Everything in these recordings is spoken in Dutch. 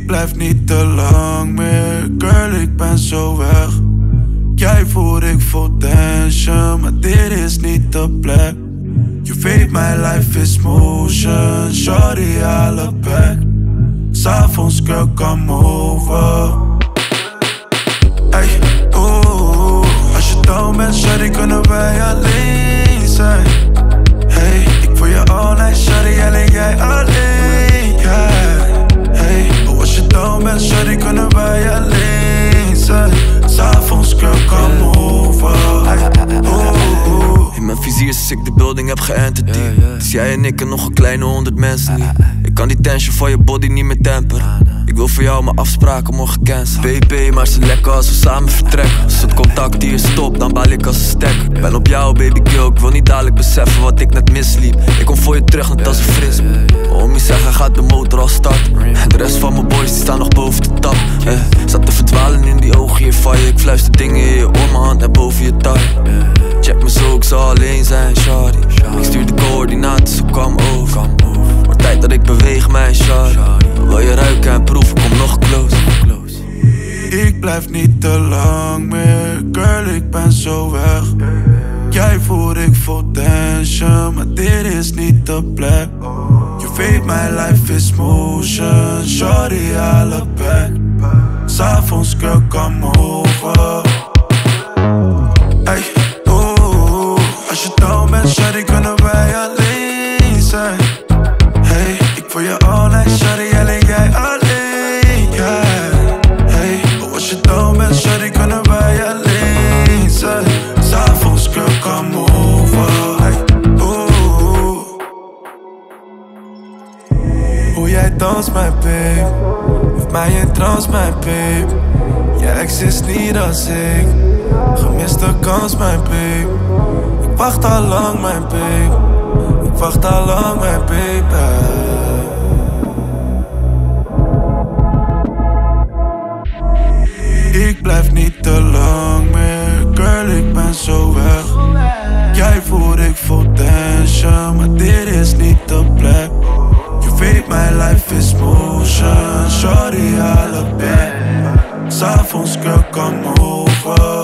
Ik blijf niet te lang meer, girl, ik ben zo weg. Jij voelt, ik voel tension, maar dit is niet de plek. Je weet mijn life is motion, shorty, alle back. S'avonds, girl, come over. Ey, oeh, als je down bent, shorty, kunnen wij alleen zijn. Hey, ik voel je all night, shorty, alleen jij alleen, yeah. Hey, als je down bent, shorty, kunnen wij alleen zijn. S'avonds, girl, come over. In mijn vizier sinds ik de building heb geënterd. Dus jij en ik en nog een kleine 100 mensen niet. Ik kan die tension van je body niet meer temperen. Ik wil voor jou mijn afspraken morgen cancelen. BP, maar ze lekker als we samen vertrekken. Als het contact hier stopt, dan baal ik als een stek. Ben op jou, baby girl, ik wil niet dadelijk beseffen wat ik net misliep. Ik kom voor je terug, net als een fris. Homies zeggen, gaat de motor al start. De rest van mijn boys die staan nog boven de tap. Zat te verdwalen in die ogen hier van je. Ik fluister dingen in je oor, mijn hand naar boven je taille. Check me zo, ik zal alleen zijn, shawty. Ik stuur de coördinaten, zo kom over. Maar tijd dat ik beweeg, mijn shawty. Wil je ruiken en proeven, kom nog close. Ik blijf niet te lang meer, girl, ik ben zo weg. Jij voelt, ik voel tension, maar dit is niet de plek. Je weet mijn life is motion, shorty, alle back. S'avonds, girl, come over. Ey, oeh, als je down bent, shorty, kunnen wij alleen zijn. Hey, ik voel je all night, shorty, alleen jij alleen, yeah. Hey, als je down bent, shorty, kunnen wij alleen zijn. S'avonds, girl, come over. Hey, oeh. Hoe jij danst, mijn babe, heeft mij in trance, mijn babe. Jij ex is niet als ik, gemiste kans, mijn babe. Ik wacht al lang, mijn babe. Ik wacht al lang, mijn baby. Ik blijf niet te lang meer, girl, ik ben zo weg. Jij voelt, ik voel tension, maar dit is niet de plek. Je weet mijn life is motion, shorty, alle back. S'avonds, girl, come over.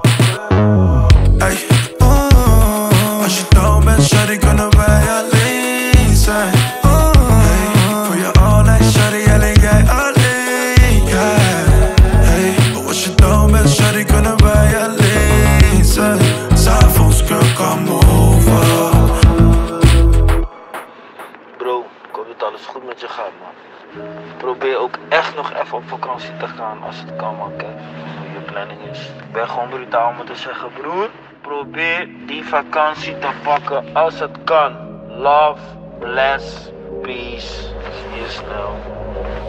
Ey, als je down bent, shorty, kunnen wij alleen zijn. Hey, voor je all night, shorty, alleen jij alleen, yeah. Hey, als je down bent, shorty, kunnen wij alleen zijn. S'avonds, girl, come over. Bro, ik hoop dat alles goed met je gaat, man. Probeer ook echt nog even op vakantie te gaan als het kan, man. Kijk hoe je planning is. Ik ben gewoon brutaal om te zeggen, broer. Probeer die vakantie te pakken als het kan. Love, bless, peace. Zie je snel.